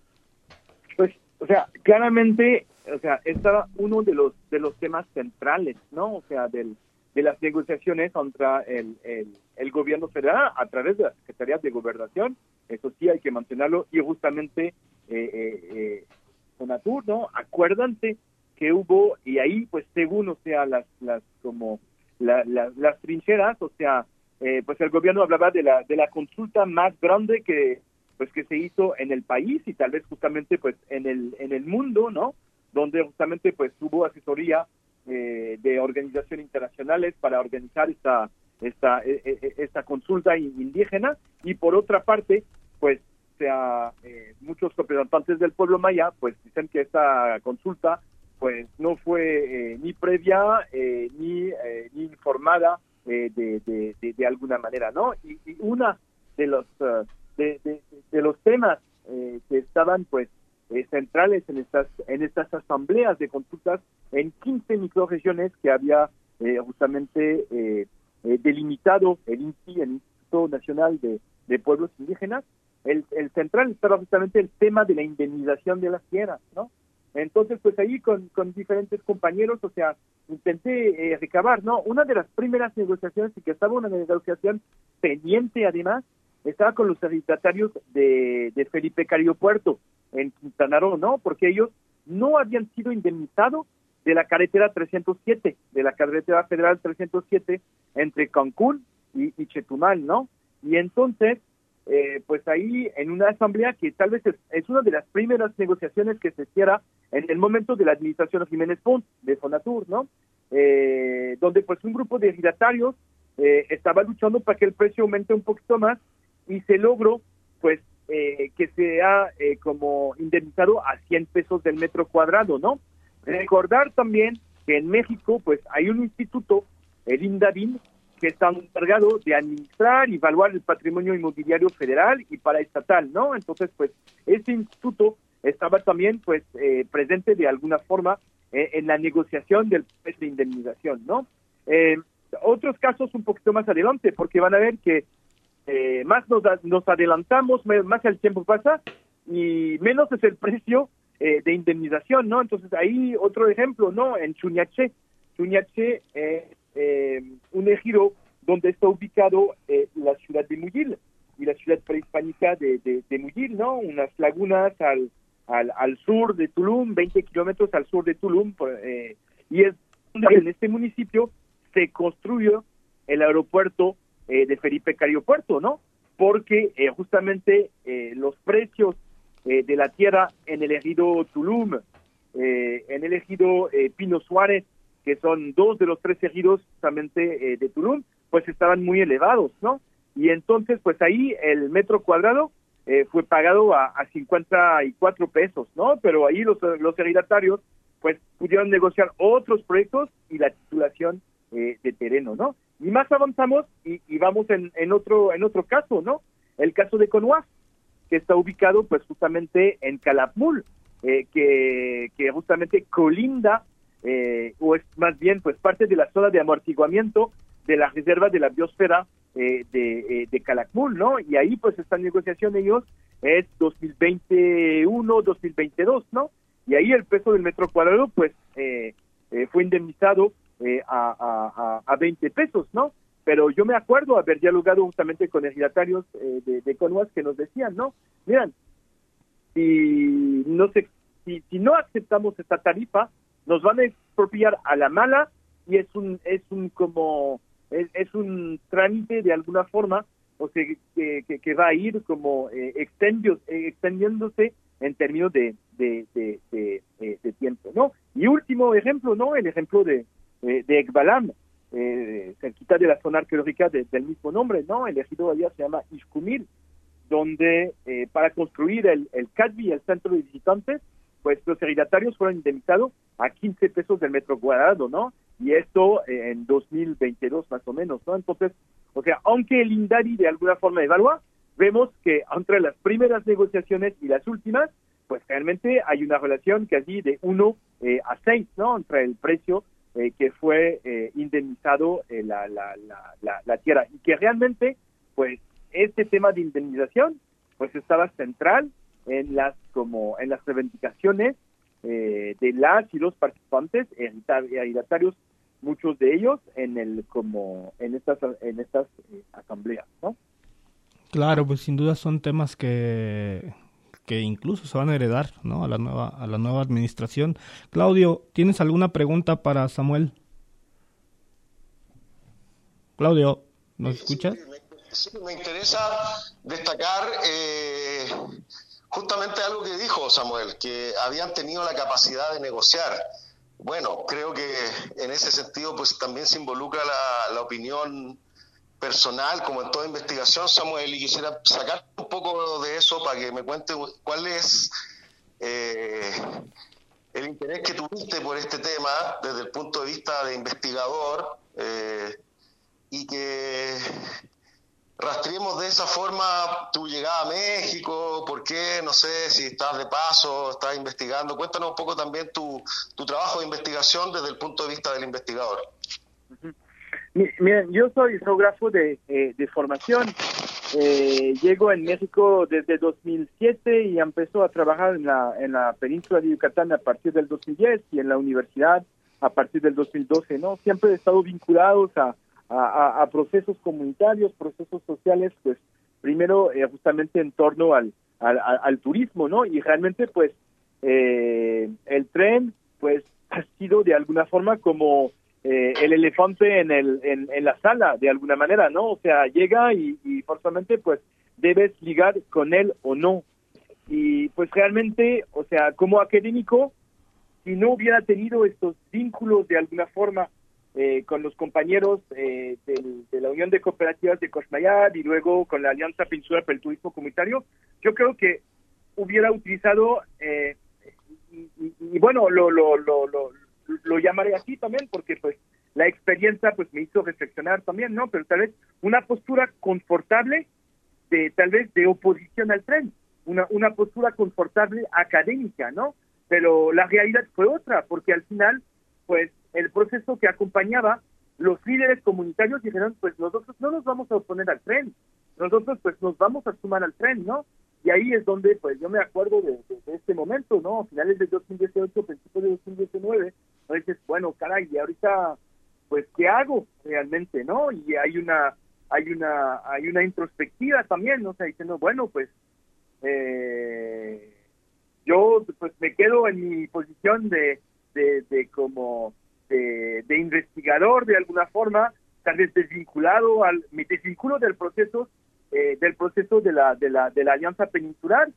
Speaker 8: Pues, o sea, claramente, o sea, estaba uno de los de los temas centrales, ¿no? O sea, del, de las negociaciones contra el, el, el gobierno federal a través de la Secretaría de Gobernación, eso sí hay que mantenerlo, y justamente eh, eh, eh, FONATUR, ¿no? Acuérdense que hubo, y ahí, pues, según, o sea, las, las como, la, la, las trincheras, o sea, eh, pues el gobierno hablaba de la, de la consulta más grande que, pues, que se hizo en el país y tal vez justamente, pues, en el, en el mundo, ¿no? Donde justamente, pues, hubo asesoría eh, de organizaciones internacionales para organizar esta, esta, eh, esta consulta indígena, y por otra parte, pues, o sea, eh, muchos representantes del pueblo maya, pues, dicen que esta consulta pues no fue eh, ni previa eh, ni eh, ni informada eh, de, de, de, de alguna manera, ¿no? Y, y una de los uh, de, de, de los temas eh, que estaban pues eh, centrales en estas en estas asambleas de consultas en quince microrregiones que había eh, justamente eh, eh, delimitado el I N P I, el Instituto Nacional de, de Pueblos Indígenas, el, el central estaba justamente el tema de la indemnización de las tierras, ¿no? Entonces, pues ahí con, con diferentes compañeros, o sea, intenté eh, recabar, ¿no? Una de las primeras negociaciones, y que estaba una negociación pendiente además, estaba con los arrendatarios de, de Felipe Carrillo Puerto, en Quintana Roo, ¿no? Porque ellos no habían sido indemnizados de la carretera trescientos siete, de la carretera federal trescientos siete, entre Cancún y, y Chetumal, ¿no? Y entonces, Eh, pues ahí en una asamblea que tal vez es, es una de las primeras negociaciones que se hiciera en el momento de la administración Jiménez Pons, de FONATUR, ¿no? Eh, donde pues un grupo de ejidatarios eh, estaba luchando para que el precio aumente un poquito más, y se logró pues eh, que sea eh, como indemnizado a cien pesos del metro cuadrado, ¿no? Recordar también que en México pues hay un instituto, el INDAVIN, que está encargado de administrar y evaluar el patrimonio inmobiliario federal y paraestatal, ¿no? Entonces, pues, este instituto estaba también, pues, eh, presente de alguna forma eh, en la negociación del precio de indemnización, ¿no? Eh, otros casos un poquito más adelante, porque van a ver que eh, más nos, nos adelantamos, más el tiempo pasa y menos es el precio eh, de indemnización, ¿no? Entonces, ahí otro ejemplo, ¿no? En Chuñaché, Chuñaché, eh, Eh, un ejido donde está ubicado eh, la ciudad de Muyil y la ciudad prehispánica de, de, de Muyil, ¿no? Unas lagunas al, al, al sur de Tulum, veinte kilómetros al sur de Tulum, eh, y es en este municipio se construyó el aeropuerto eh, de Felipe Carrillo Puerto, ¿no? Porque eh, justamente eh, los precios eh, de la tierra en el ejido Tulum, eh, en el ejido eh, Pino Suárez, que son dos de los tres ejidos justamente eh, de Tulum, pues estaban muy elevados, ¿no? Y entonces, pues ahí el metro cuadrado eh, fue pagado a, a cincuenta y cuatro pesos, ¿no? Pero ahí los, los ejidatarios, pues pudieron negociar otros proyectos y la titulación eh, de terreno, ¿no? Y más avanzamos y, y vamos en, en otro en otro caso, ¿no? El caso de Conuas, que está ubicado pues justamente en Calakmul, eh, que, que justamente colinda, eh, o es más bien pues parte de la zona de amortiguamiento de la reserva de la biosfera eh, de, eh, de Calakmul, ¿no? Y ahí pues esta negociación ellos es dos mil veintiuno, dos mil veintidós, ¿no? Y ahí el peso del metro cuadrado pues eh, eh, fue indemnizado eh, a, a, a veinte pesos, ¿no? Pero yo me acuerdo haber dialogado justamente con ejidatarios eh, de, de Conuas que nos decían, ¿no? Miren, si no, se, si, si no aceptamos esta tarifa, nos van a expropiar a la mala y es un es un como es, es un trámite de alguna forma, o sea, que, que, que va a ir como eh, extendios, eh, extendiéndose en términos de de, de, de, de, de tiempo, ¿no? Y último ejemplo, ¿no? El ejemplo de, de, de Ekbalam, eh, cerquita de la zona arqueológica de, del mismo nombre, ¿no? El ejido allá se llama Ixcumil, donde eh, para construir el, el C A D V I, el centro de visitantes, pues los ejidatarios fueron indemnizados a quince pesos del metro cuadrado, ¿no? Y esto eh, en dos mil veintidós más o menos, ¿no? Entonces, o sea, aunque el INDARI de alguna forma evalúa, vemos que entre las primeras negociaciones y las últimas, pues realmente hay una relación casi de uno eh, a seis, ¿no? Entre el precio eh, que fue eh, indemnizado eh, la, la, la, la, la tierra. Y que realmente, pues, este tema de indemnización, pues estaba central en las como en las reivindicaciones eh, de las y los participantes ejidatarios, muchos de ellos en el como en estas en estas eh, asambleas, ¿no?
Speaker 6: Claro, pues sin duda son temas que que incluso se van a heredar, ¿no? A la nueva a la nueva administración. Claudio, ¿tienes alguna pregunta para Samuel? Claudio, ¿nos escuchas?
Speaker 7: Sí, me interesa destacar eh, justamente algo que dijo Samuel, que habían tenido la capacidad de negociar. Bueno, creo que en ese sentido pues también se involucra la, la opinión personal, como en toda investigación, Samuel, y quisiera sacar un poco de eso para que me cuente cuál es eh, el interés que tuviste por este tema desde el punto de vista de investigador, eh, y que rastreemos de esa forma tu llegada a México, por qué, no sé, si estás de paso, estás investigando. Cuéntanos un poco también tu, tu trabajo de investigación desde el punto de vista del investigador.
Speaker 8: Uh-huh. Miren, yo soy geógrafo de, eh, de formación. Eh, llego en México desde dos mil siete y empezó a trabajar en la, en la península de Yucatán a partir del dos mil diez y en la universidad a partir del dos mil doce, ¿no? Siempre he estado vinculados a A, a procesos comunitarios, procesos sociales, pues primero eh, justamente en torno al, al, al turismo, ¿no? Y realmente pues eh, el tren pues ha sido de alguna forma como eh, el elefante en, el, en, en la sala, de alguna manera, ¿no? O sea, llega y, y forzosamente pues debes ligar con él o no. Y pues realmente, o sea, como académico, si no hubiera tenido estos vínculos de alguna forma Eh, con los compañeros eh, del, de la Unión de Cooperativas de Coxmayat y luego con la Alianza Peninsular para el Turismo Comunitario, yo creo que hubiera utilizado, eh, y, y, y bueno, lo, lo, lo, lo, lo llamaré así también, porque pues la experiencia pues me hizo reflexionar también, ¿no? Pero tal vez una postura confortable de tal vez de oposición al tren, una, una postura confortable académica, ¿no? Pero la realidad fue otra, porque al final pues el proceso que acompañaba, los líderes comunitarios dijeron, pues nosotros no nos vamos a oponer al tren, nosotros pues nos vamos a sumar al tren, ¿no? Y ahí es donde, pues yo me acuerdo de, de, de este momento, ¿no? A finales de dos mil dieciocho, principios de dos mil diecinueve, ¿no? Dices, bueno, caray, y ahorita, pues, ¿qué hago realmente, no? Y hay una, hay una, hay una introspectiva también, ¿no? O sea, diciendo, bueno, pues, eh, yo, pues, me quedo en mi posición de De, de como de, de investigador de alguna forma, tal vez desvinculado, al, me desvinculo del proceso, eh, del proceso de la, de la, de la Alianza Peninsular,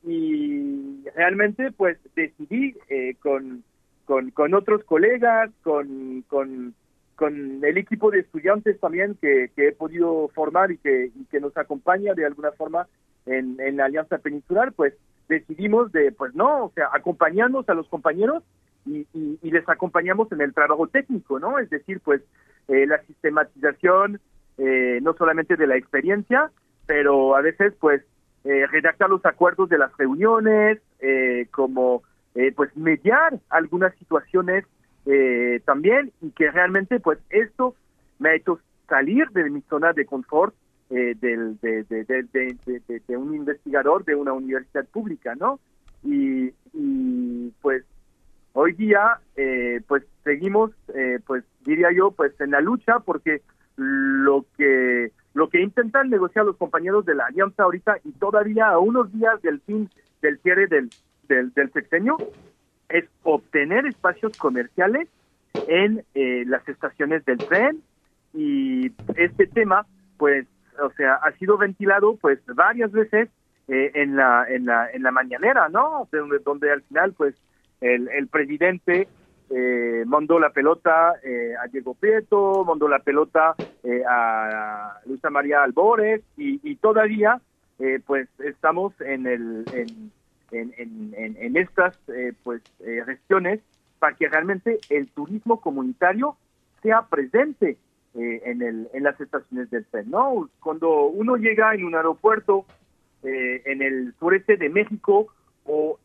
Speaker 8: y realmente pues decidí eh, con, con, con otros colegas, con, con, con el equipo de estudiantes también que, que he podido formar y que, y que nos acompaña de alguna forma en, en la Alianza Peninsular, pues decidimos de, pues no, o sea, acompañarnos a los compañeros y, y, y les acompañamos en el trabajo técnico, ¿no? Es decir, pues eh, la sistematización, eh, no solamente de la experiencia, pero a veces, pues, eh, redactar los acuerdos de las reuniones, eh, como, eh, pues, mediar algunas situaciones eh, también, y que realmente, pues, esto me ha hecho salir de mi zona de confort, Eh, del, de, de, de, de, de, de un investigador de una universidad pública, ¿no? Y, y pues hoy día, eh, pues seguimos, eh, pues diría yo, pues en la lucha, porque lo que lo que intentan negociar los compañeros de la Alianza ahorita, y todavía a unos días del fin del cierre del, del, del sexenio, es obtener espacios comerciales en eh, las estaciones del tren, y este tema, pues, o sea, ha sido ventilado pues varias veces eh, en la en la en la mañanera, ¿no? Donde, donde al final pues el, el presidente eh, mandó la pelota eh, a Diego Prieto, mandó la pelota eh, a Luisa María Albores, y, y todavía eh, pues estamos en el en en, en, en, en estas eh, pues eh, gestiones para que realmente el turismo comunitario sea presente Eh, en el en las estaciones del tren, ¿no? Cuando uno llega en un aeropuerto eh, en el sureste de México, o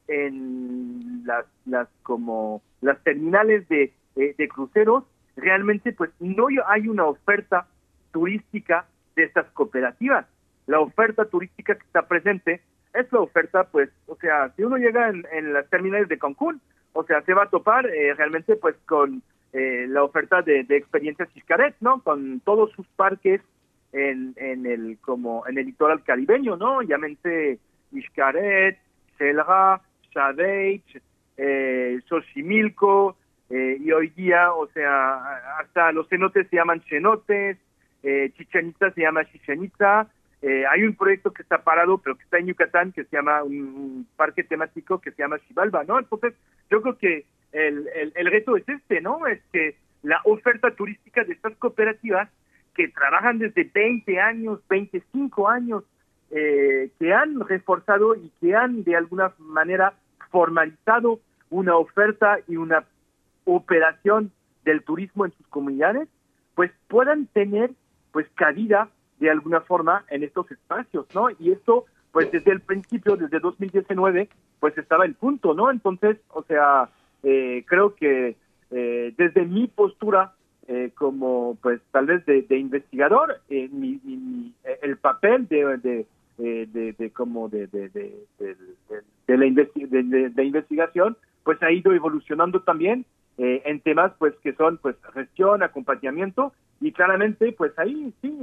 Speaker 8: en las las como las terminales de, eh, de cruceros, realmente pues no hay una oferta turística de estas cooperativas. La oferta turística que está presente es la oferta, pues, o sea, si uno llega en, en las terminales de Cancún, o sea, se va a topar eh, realmente pues con Eh, la oferta de, de experiencias Xcaret, ¿no? Con todos sus parques en, en el como en el litoral caribeño, ¿no? Llámense Xcaret, Xelra, Xadeich, eh, Xochimilco, eh, y hoy día, o sea, hasta los cenotes se llaman cenotes, eh, Chichén Itzá se llama Chichén Itzá. Eh, hay un proyecto que está parado, pero que está en Yucatán, que se llama un, un parque temático que se llama Xibalba, ¿no? Entonces, yo creo que el, el, el reto es este, ¿no? Es que la oferta turística de estas cooperativas que trabajan desde veinte años, veinticinco años, eh, que han reforzado y que han de alguna manera formalizado una oferta y una operación del turismo en sus comunidades, pues puedan tener pues cabida de alguna forma en estos espacios, ¿no? Y esto, pues desde el principio, desde dos mil diecinueve, pues estaba el punto, ¿no? Entonces, o sea, eh, creo que eh, desde mi postura eh, como, pues tal vez de, de investigador, eh, mi, mi, el papel de, de, de, de, de como de, de, de, de, de, de la investi- de, de, de investigación, pues ha ido evolucionando también eh, en temas, pues que son, pues gestión, acompañamiento, y claramente, pues ahí sí.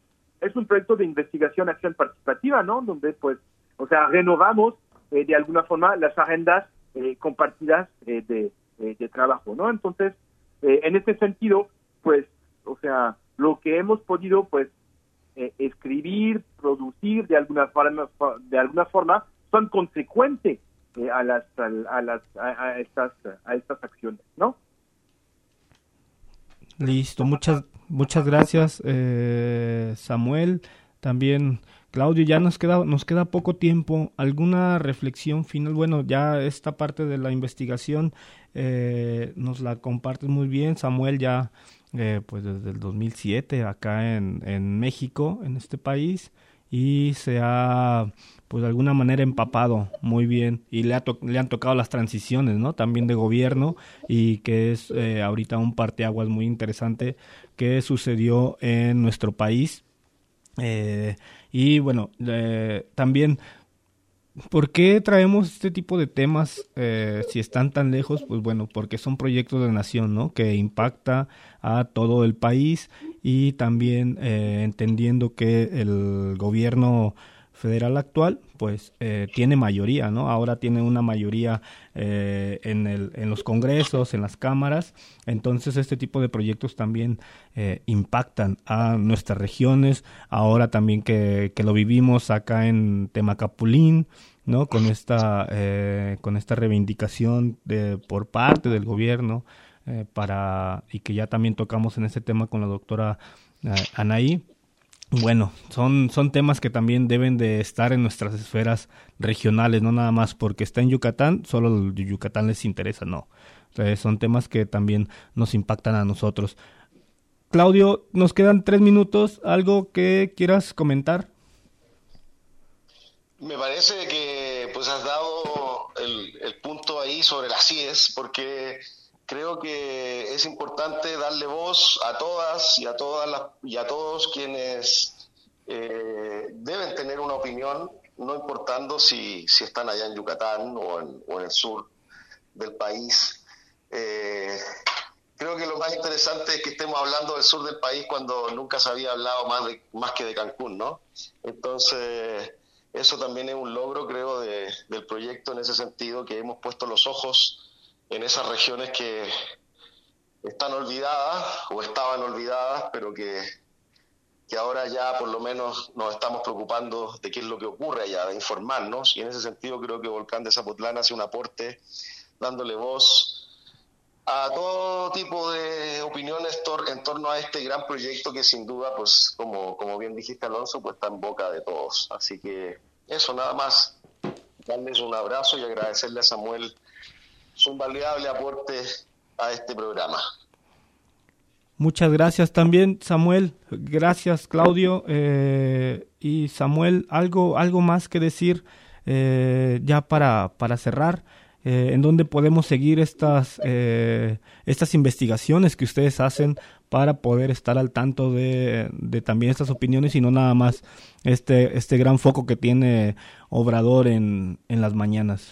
Speaker 8: Es un proyecto de investigación, acción participativa, ¿no? Donde, pues, o sea, renovamos eh, de alguna forma las agendas eh, compartidas eh, de, eh, de trabajo, ¿no? Entonces, eh, en este sentido, pues, o sea, lo que hemos podido, pues, eh, escribir, producir de alguna forma, de alguna forma, son consecuentes eh, a las, a, a las, a, a estas, a estas acciones, ¿no?
Speaker 6: Listo, muchas muchas gracias eh, Samuel, también Claudio. Ya nos queda nos queda poco tiempo. ¿Alguna reflexión final? Bueno, ya esta parte de la investigación eh, nos la compartes muy bien, Samuel, ya eh, pues desde el dos mil siete acá en, en México, en este país, y se ha pues de alguna manera empapado muy bien, y le, ha to- le han tocado las transiciones, ¿no? También de gobierno, y que es eh, ahorita un parteaguas muy interesante que sucedió en nuestro país. Eh, y bueno, eh, también, ¿por qué traemos este tipo de temas eh, si están tan lejos? Pues bueno, porque son proyectos de nación, ¿no? Que impacta a todo el país, y también eh, entendiendo que el gobierno federal actual, pues eh, tiene mayoría, ¿no? Ahora tiene una mayoría eh, en, el, en los congresos, en las cámaras. Entonces este tipo de proyectos también eh, impactan a nuestras regiones. Ahora también que, que lo vivimos acá en Temacapulín, ¿no? Con esta, eh, con esta reivindicación de, por parte del gobierno eh, para, y que ya también tocamos en ese tema con la doctora eh, Anaí. Bueno, son, son temas que también deben de estar en nuestras esferas regionales, no nada más porque está en Yucatán, solo el Yucatán les interesa, no. O sea, son temas que también nos impactan a nosotros. Claudio, nos quedan tres minutos, ¿algo que quieras comentar?
Speaker 7: Me parece que pues has dado el, el punto ahí sobre las C I E S, porque creo que es importante darle voz a todas y a todas las, y a todos quienes eh, deben tener una opinión, no importando si, si están allá en Yucatán o en, o en el sur del país. Eh, creo que lo más interesante es que estemos hablando del sur del país cuando nunca se había hablado más, de, más que de Cancún, ¿no? Entonces, eso también es un logro, creo, de, del proyecto en ese sentido, que hemos puesto los ojos en esas regiones que están olvidadas o estaban olvidadas, pero que, que ahora ya por lo menos nos estamos preocupando de qué es lo que ocurre allá, de informarnos, y en ese sentido creo que Volcán de Zapotlán hace un aporte dándole voz a todo tipo de opiniones tor- en torno a este gran proyecto que sin duda, pues como, como bien dijiste, Alonso, pues está en boca de todos. Así que eso, nada más, darles un abrazo y agradecerle a Samuel su invaluable aporte a este programa.
Speaker 6: Muchas gracias también, Samuel. Gracias, Claudio. Eh, y Samuel, algo, algo más que decir eh, ya para, para cerrar. Eh, ¿En dónde podemos seguir estas, eh, estas investigaciones que ustedes hacen para poder estar al tanto de, de también estas opiniones y no nada más este, este gran foco que tiene Obrador en, en las mañanas?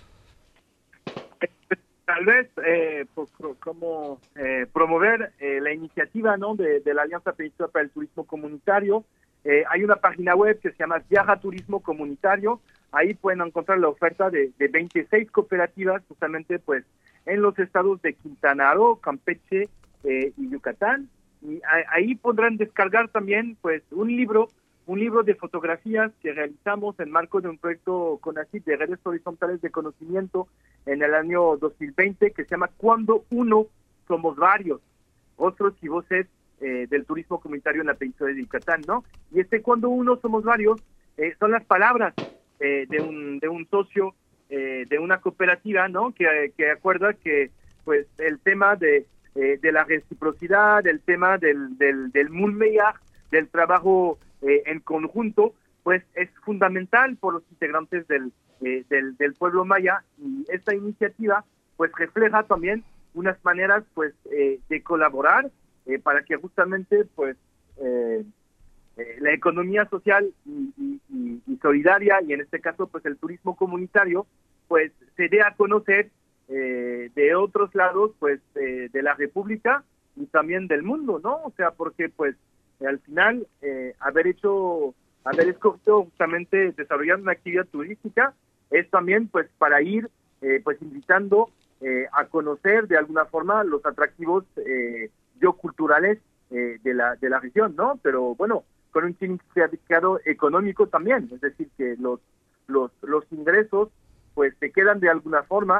Speaker 8: Tal vez eh, por, por, como eh, promover eh, la iniciativa, ¿no?, de, de la Alianza Peninsular para el Turismo Comunitario. Eh, hay una página web que se llama Viaja Turismo Comunitario. Ahí pueden encontrar la oferta de, de veintiséis cooperativas, justamente pues en los estados de Quintana Roo, Campeche eh, y Yucatán. Y a, ahí podrán descargar también pues un libro, un libro de fotografías que realizamos en marco de un proyecto CONACYT de redes horizontales de conocimiento en el año dos mil veinte, que se llama Cuando uno somos varios, rostros y voces eh, del turismo comunitario en la península de Yucatán, ¿no? Y este Cuando uno somos varios eh, son las palabras eh, de un de un socio eh, de una cooperativa, ¿no?, que, que acuerda que pues el tema de eh, de la reciprocidad, el tema del del del mulmeyar, del trabajo eh, en conjunto, pues es fundamental por los integrantes del Eh, del, del pueblo maya, y esta iniciativa pues refleja también unas maneras pues eh, de colaborar eh, para que justamente pues eh, eh, la economía social y, y, y, y solidaria, y en este caso pues el turismo comunitario, pues se dé a conocer eh, de otros lados pues eh, de la República y también del mundo, ¿no? O sea, porque pues eh, al final eh, haber hecho haber escogido justamente desarrollar una actividad turística es también pues para ir eh, pues invitando eh, a conocer de alguna forma los atractivos eh, bioculturales eh, de la de la región, ¿no? Pero bueno, con un significado económico también, es decir, que los los los ingresos pues se quedan de alguna forma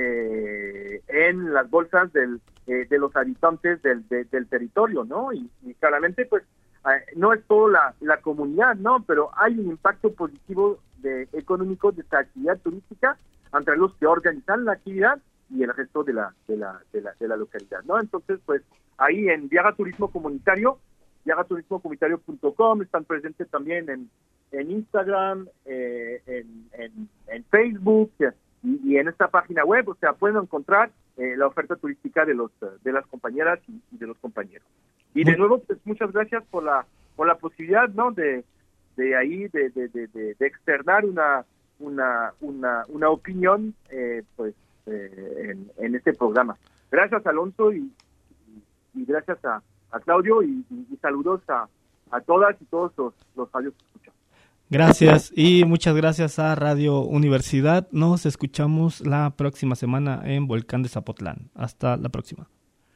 Speaker 8: eh, en las bolsas del eh, de los habitantes del de, del territorio, ¿no? Y, y claramente pues no es todo la, la comunidad, ¿no? Pero hay un impacto positivo de, económico de esta actividad turística entre los que organizan la actividad y el resto de la de la de la, de la localidad, ¿no? Entonces, pues ahí en Viaja Turismo Comunitario, viaja turismo comunitario punto com, están presentes también en en Instagram, eh, en, en en Facebook y, y en esta página web, o sea, pueden encontrar eh, la oferta turística de los de las compañeras y, y de los compañeros. Y de nuevo, pues muchas gracias por la por la posibilidad, ¿no?, de de ahí de de, de, de, de externar una una una una opinión eh, pues eh, en, en este programa. Gracias, Alonso, y, y, y gracias a, a Claudio, y, y, y saludos a, a todas y todos los, los radios que escuchan.
Speaker 6: Gracias y muchas gracias a Radio Universidad. Nos escuchamos la próxima semana en Volcán de Zapotlán. Hasta la próxima.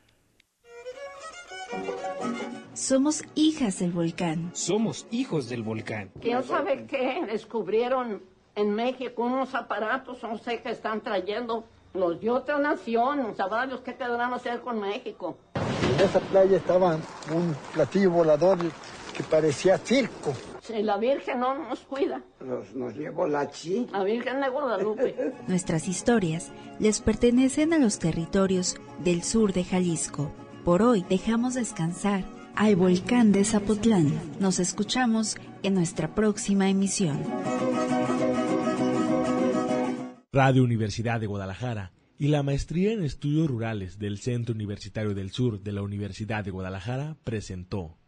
Speaker 2: Somos hijas del volcán.
Speaker 4: Somos hijos del volcán.
Speaker 11: ¿Quién sabe qué? Descubrieron en México unos aparatos, no sé qué están trayendo los de otra nación. Sabrá Dios qué querrán hacer con México.
Speaker 12: En esa playa estaba un platillo volador que parecía circo.
Speaker 11: Si la Virgen no nos cuida.
Speaker 3: Nos, nos llevó la chi.
Speaker 11: La Virgen de Guadalupe.
Speaker 2: Nuestras historias les pertenecen a los territorios del sur de Jalisco. Por hoy dejamos descansar al volcán de Zapotlán. Nos escuchamos en nuestra próxima emisión.
Speaker 1: Radio Universidad de Guadalajara y la Maestría en Estudios Rurales del Centro Universitario del Sur de la Universidad de Guadalajara presentó